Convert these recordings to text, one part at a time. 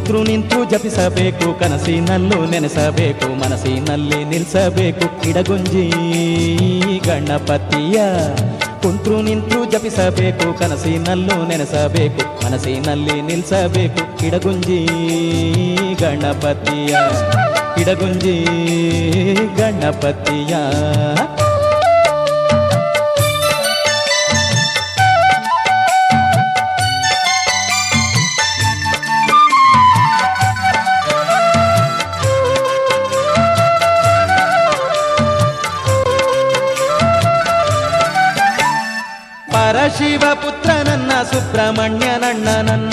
ಕುಂತ್ರು ನಿಂತ್ರು ಜಪಿಸಬೇಕು, ಕನಸಿನಲ್ಲೂ ನೆನೆಸಬೇಕು, ಮನಸ್ಸಿನಲ್ಲಿ ನಿಲ್ಲಿಸಬೇಕು ಇಡಗುಂಜಿ ಗಣಪತಿಯ. ಕುಂತ್ರು ನಿಂತ್ರು ಜಪಿಸಬೇಕು, ಕನಸಿನಲ್ಲೂ ನೆನೆಸಬೇಕು, ಮನಸ್ಸಿನಲ್ಲಿ ನಿಲ್ಲಿಸಬೇಕು ಇಡಗುಂಜಿ ಗಣಪತಿಯ, ಇಡಗುಂಜಿ ಗಣಪತಿಯ. ಪರಶಿವ ಪುತ್ರ ನನ್ನ ಸುಬ್ರಹ್ಮಣ್ಯ ನನ್ನ ನನ್ನ,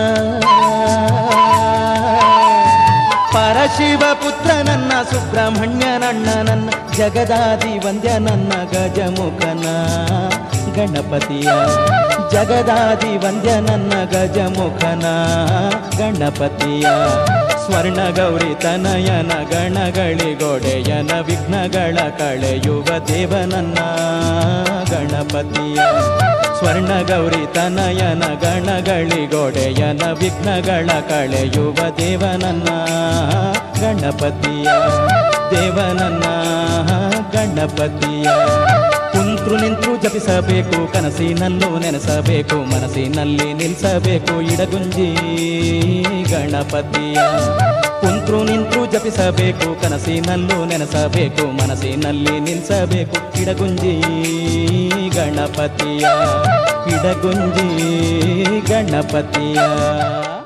ಪರಶಿವ ಪುತ್ರ ನನ್ನ ಸುಬ್ರಹ್ಮಣ್ಯ ನನ್ನ ನನ್ನ, ಜಗದಾದಿ ವಂದ್ಯ ನನ್ನ ಗಜಮುಖನ ಗಣಪತಿಯ, ಜಗದಾದಿ ವಂದ್ಯ ನನ್ನ ಗಜಮುಖನ ಗಣಪತಿಯ. ಸ್ವರ್ಣ ಗೌರಿ ತನಯನ ಗಣಗಳಿಗೊಡೆಯನ, ವಿಘ್ನಗಳ ಕಳೆಯುವ ದೇವನನ್ನ ಗಣಪತಿಯ. ಸ್ವರ್ಣ ಗೌರಿ ತನಯನ ಗಣಗಳಿಗೊಡೆಯನ, ವಿಘ್ನಗಳ ಕಳೆಯುವ ದೇವನನ್ನ ಗಣಪತಿಯ, ದೇವನನ್ನ ಗಣಪತಿಯ. ಕುಂತ್ರು ನಿಂತ್ರು ಜಪಿಸಬೇಕು, ಕನಸಿನಲ್ಲೂ ನೆನೆಸಬೇಕು, ಮನಸ್ಸಿನಲ್ಲಿ ನಿಲ್ಲಿಸಬೇಕು ಇಡಗುಂಜಿ ಗಣಪತಿಯ. ಕುಂತ್ರು ನಿಂತ್ರು ಜಪಿಸಬೇಕು, ಕನಸಿನಲ್ಲೂ ನೆನೆಸಬೇಕು, ಮನಸ್ಸಿನಲ್ಲಿ ನಿಲ್ಲಿಸಬೇಕು ಇಡಗುಂಜಿ ಗಣಪತಿಯ, ಇಡಗುಂಜಿ ಗಣಪತಿಯ.